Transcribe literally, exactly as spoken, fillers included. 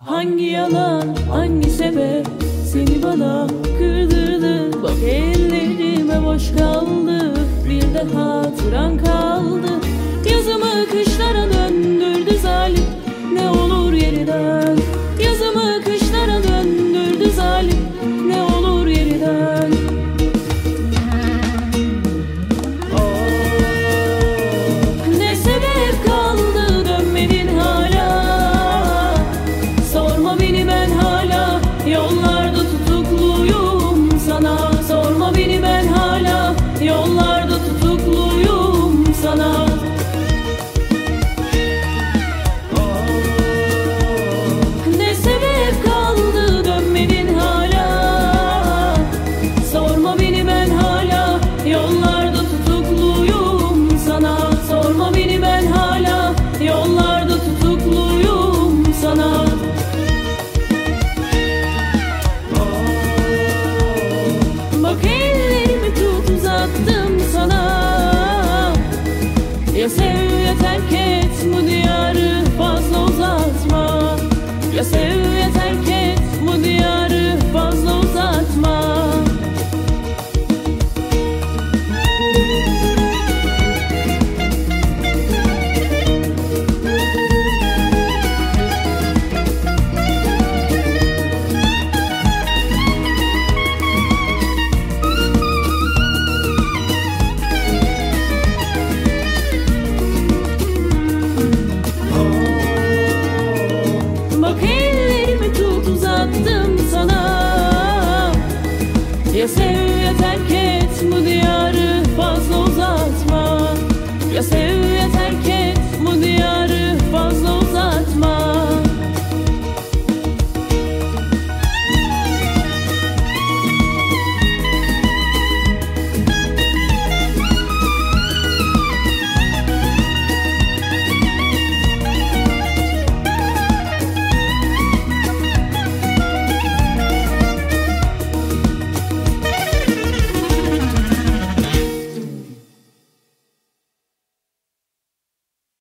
Hangi yalan, hangi sebep seni bana kırdırdı? Bak ellerime boş kaldı, bir de hatıran kaldı. Yazımı kışlara döndürdü zalim, ne olur yeniden. Yazımı kışlara döndürdü zalim, ne olur yeniden. Ne sebep kaldı dönmedin hala? Sorma beni, ben hala yollarda tutukluyum sana. Sorma beni, ben hala yollarda tutukluyum sana. Ne sebep kaldı dönmedin hala? Sorma beni, ben hala yollarda tutukluyum sana. Sorma beni, ben hala yollarda tutukluyum sana. Bak ellerimi tut, uzattım sana. Ya sev ya terk et, bu diyarı fazla uzatma. Ya sev ya terk et, bu diyarı fazla uzatma. Bak ellerimi tut, uzattım sana. Ya sev ya terk et.